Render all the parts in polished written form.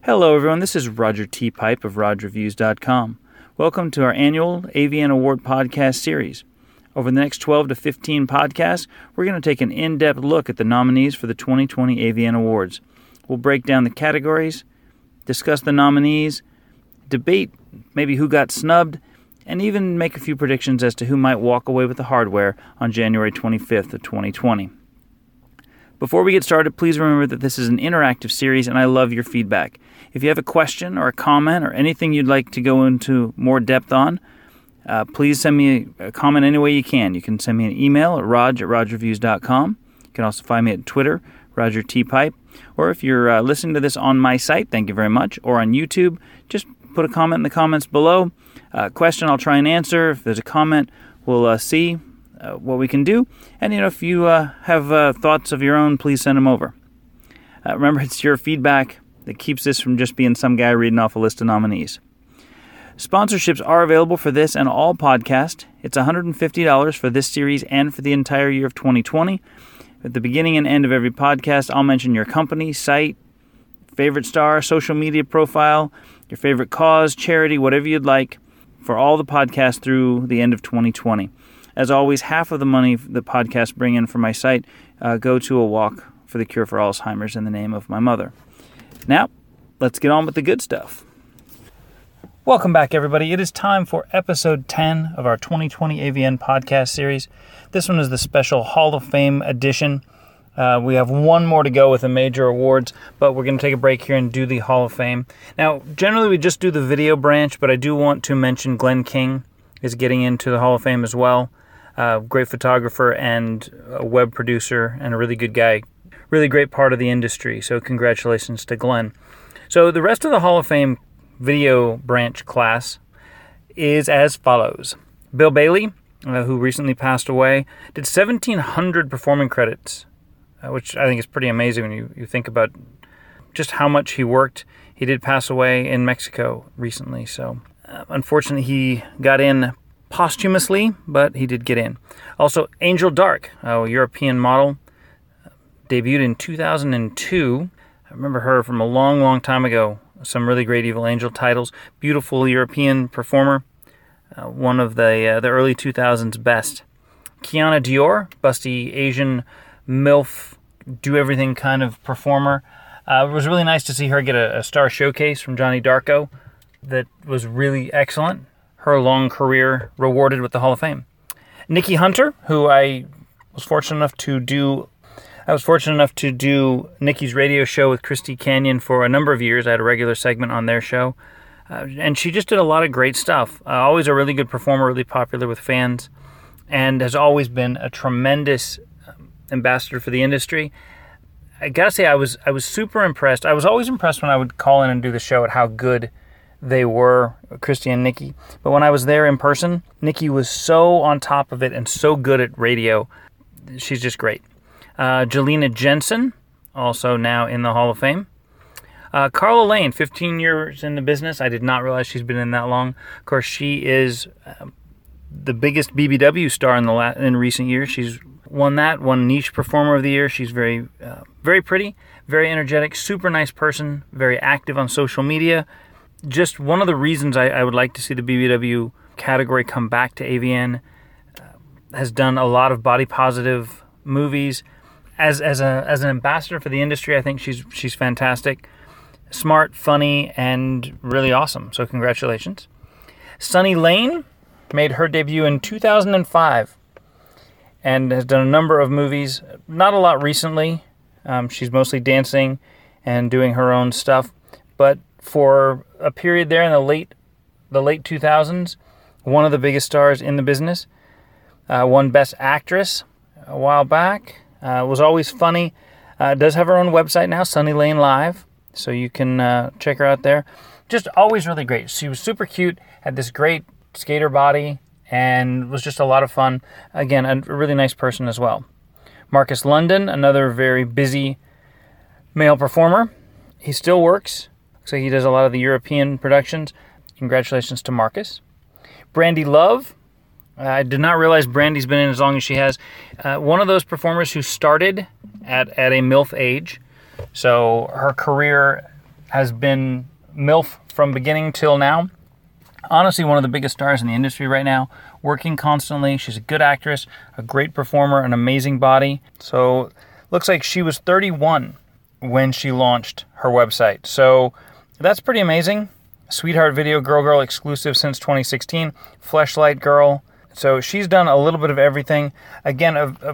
Hello everyone, this is Roger T. Pipe of RodReviews.com. Welcome to our annual AVN Award podcast series. Over the next 12 to 15 podcasts, we're going to take an in-depth look at the nominees for the 2020 AVN Awards. We'll break down the categories, discuss the nominees, debate maybe who got snubbed, and even make a few predictions as to who might walk away with the hardware on January 25th of 2020. Before we get started, please remember that this is an interactive series and I love your feedback. If you have a question or a comment or anything you'd like to go into more depth on, please send me a comment any way you can. You can send me an email at rog@rodreviews.com. You can also find me at Twitter, Roger T. Pipe. Or if you're listening to this on my site, thank you very much, or on YouTube, just put a comment in the comments below. Question I'll try and answer. If there's a comment, we'll see what we can do. And if you have thoughts of your own, please send them over. Remember, it's your feedback that keeps this from just being some guy reading off a list of nominees. Sponsorships are available for this and all podcasts. It's $150 for this series and for the entire year of 2020. At the beginning and end of every podcast, I'll mention your company, site, favorite star, social media profile, your favorite cause, charity, whatever you'd like, for all the podcasts through the end of 2020. As always, half of the money the podcasts bring in for my site go to a walk for the cure for Alzheimer's in the name of my mother. Now, let's get on with the good stuff. Welcome back, everybody. It is time for episode 10 of our 2020 AVN podcast series. This one is the special Hall of Fame edition. We have one more to go with the major awards, but we're going to take a break here and do the Hall of Fame. Now, generally we just do the video branch, but I do want to mention Glenn King is getting into the Hall of Fame as well. Great photographer and a web producer and a really good guy. Really great part of the industry, so congratulations to Glenn. So the rest of the Hall of Fame video branch class is as follows. Bill Bailey, who recently passed away, did 1,700 performing credits, which I think is pretty amazing when you think about just how much he worked. He did pass away in Mexico recently, so unfortunately he got in posthumously, but he did get in. Also, Angel Dark, a European model, debuted in 2002. I remember her from a long, long time ago. Some really great Evil Angel titles. Beautiful European performer. One of the early 2000s best. Kiana Dior, busty Asian MILF, do-everything kind of performer. It was really nice to see her get a star showcase from Johnny Darko that was really excellent. Her long career rewarded with the Hall of Fame. Nikki Hunter, who I was fortunate enough to do Nikki's radio show with Christy Canyon for a number of years. I had a regular segment on their show. And she just did a lot of great stuff. Always a really good performer, really popular with fans, and has always been a tremendous ambassador for the industry. I gotta say, I was super impressed. I was always impressed when I would call in and do the show at how good they were, Christy and Nikki. But when I was there in person, Nikki was so on top of it and so good at radio. She's just great. Jelena Jensen, also now in the Hall of Fame. Carla Lane, 15 years in the business. I did not realize she's been in that long. Of course, she is the biggest BBW star in recent years. She's won Niche Performer of the Year. She's very pretty, very energetic, super nice person, very active on social media. Just one of the reasons I would like to see the BBW category come back to AVN. Has done a lot of body positive movies. As an ambassador for the industry, I think she's fantastic. Smart, funny, and really awesome. So congratulations. Sunny Lane made her debut in 2005 and has done a number of movies. Not a lot recently. She's mostly dancing and doing her own stuff. But for a period there in the late 2000s, one of the biggest stars in the business. Won Best Actress a while back. Was always funny. Does have her own website now, Sunny Lane Live. So you can check her out there. Just always really great. She was super cute, had this great skater body, and was just a lot of fun. Again, a really nice person as well. Marcus London, another very busy male performer. He still works. So he does a lot of the European productions. Congratulations to Marcus. Brandy Love. I did not realize Brandy's been in as long as she has. One of those performers who started at a MILF age. So her career has been MILF from beginning till now. Honestly, one of the biggest stars in the industry right now, working constantly. She's a good actress, a great performer, an amazing body. So looks like she was 31 when she launched her website. So that's pretty amazing. Sweetheart Video Girl exclusive since 2016. Fleshlight Girl. So she's done a little bit of everything. Again,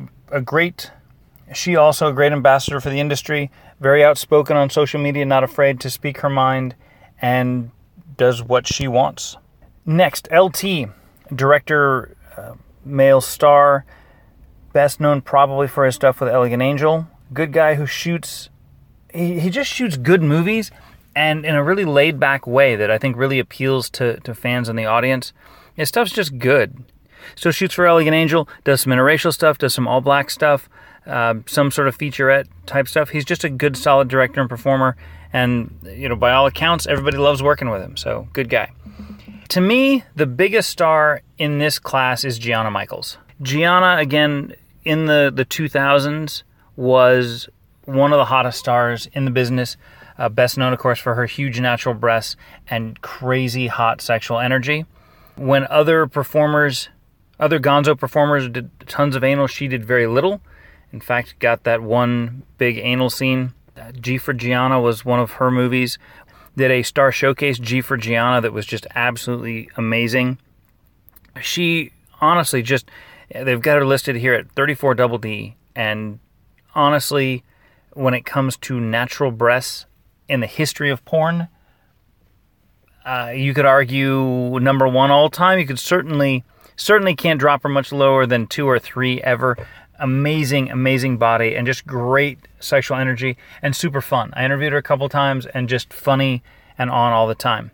she also a great ambassador for the industry. Very outspoken on social media, not afraid to speak her mind, and does what she wants. Next, LT, director, male star, best known probably for his stuff with Elegant Angel. Good guy who shoots, he just shoots good movies, and in a really laid-back way that I think really appeals to fans and the audience. His stuff's just good. So shoots for Elegant Angel, does some interracial stuff, does some all-black stuff, some sort of featurette type stuff. He's just a good, solid director and performer, and by all accounts, everybody loves working with him, so good guy. To me, the biggest star in this class is Gianna Michaels. Gianna, again, in the 2000s, was one of the hottest stars in the business, best known, of course, for her huge natural breasts and crazy hot sexual energy. When other gonzo performers did tons of anal, she did very little. In fact, got that one big anal scene. G for Gianna was one of her movies. Did a star showcase, G for Gianna, that was just absolutely amazing. She honestly they've got her listed here at 34 double D, and honestly, when it comes to natural breasts in the history of porn, you could argue number one all time. You could certainly can't drop her much lower than 2 or 3 ever. Amazing body, and just great sexual energy, and super fun. I interviewed her a couple times, and just funny and on all the time.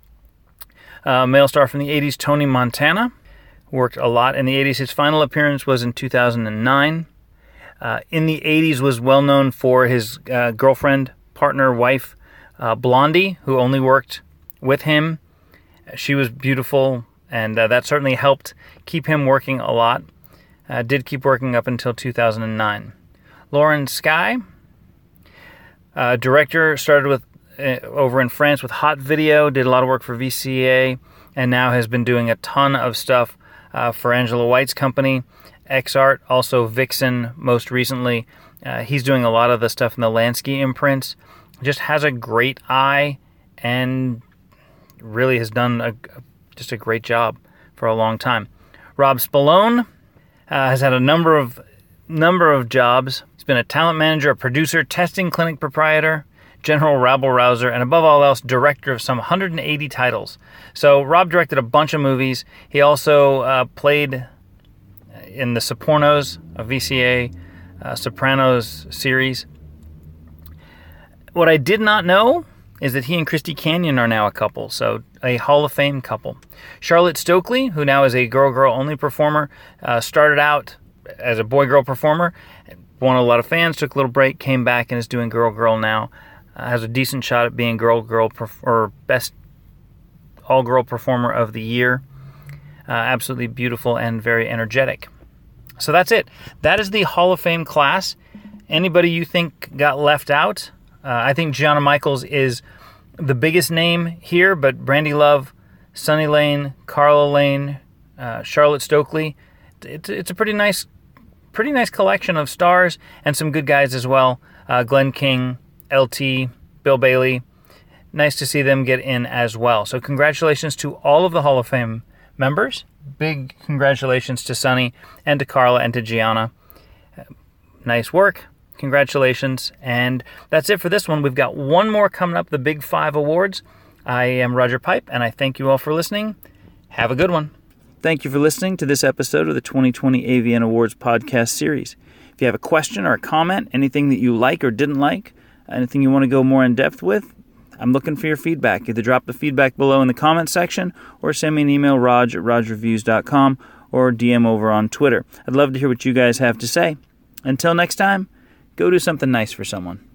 Male star from the 80s, Tony Montana. Worked a lot in the 80s. His final appearance was in 2009. In the 80s was well known for his girlfriend, partner, wife, Blondie, who only worked with him. She was beautiful, and that certainly helped keep him working a lot. Did keep working up until 2009. Lauren Sky, director, started with over in France with Hot Video, did a lot of work for VCA, and now has been doing a ton of stuff for Angela White's company, XArt, also Vixen most recently. He's doing a lot of the stuff in the Lansky imprints. Just has a great eye, and really has done just a great job for a long time. Rob Spallone has had a number of jobs. He's been a talent manager, a producer, testing clinic proprietor, general rabble-rouser, and above all else, director of some 180 titles. So Rob directed a bunch of movies. He also played in the Sopranos, a VCA Sopranos series. What I did not know is that he and Christy Canyon are now a couple, so a Hall of Fame couple. Charlotte Stokely, who now is a girl only performer, started out as a boy-girl performer, won a lot of fans, took a little break, came back, and is doing girl now. Has a decent shot at being or best all-girl performer of the year. Absolutely beautiful and very energetic. So that's it. That is the Hall of Fame class. Anybody you think got left out? I think Gianna Michaels is the biggest name here, but Brandy Love, Sunny Lane, Carla Lane, Charlotte Stokely. It's a pretty nice collection of stars and some good guys as well. Glenn King, LT, Bill Bailey. Nice to see them get in as well. So congratulations to all of the Hall of Fame members. Big congratulations to Sunny and to Carla and to Gianna. Nice work. Congratulations. And that's it for this one. We've got one more coming up, the Big 5 Awards. I am Roger Pipe, and I thank you all for listening. Have a good one. Thank you for listening to this episode of the 2020 AVN Awards podcast series. If you have a question or a comment, anything that you like or didn't like, anything you want to go more in depth with, I'm looking for your feedback. Either drop the feedback below in the comment section or send me an email, rog@rogreviews.com, or DM over on Twitter. I'd love to hear what you guys have to say. Until next time, go do something nice for someone.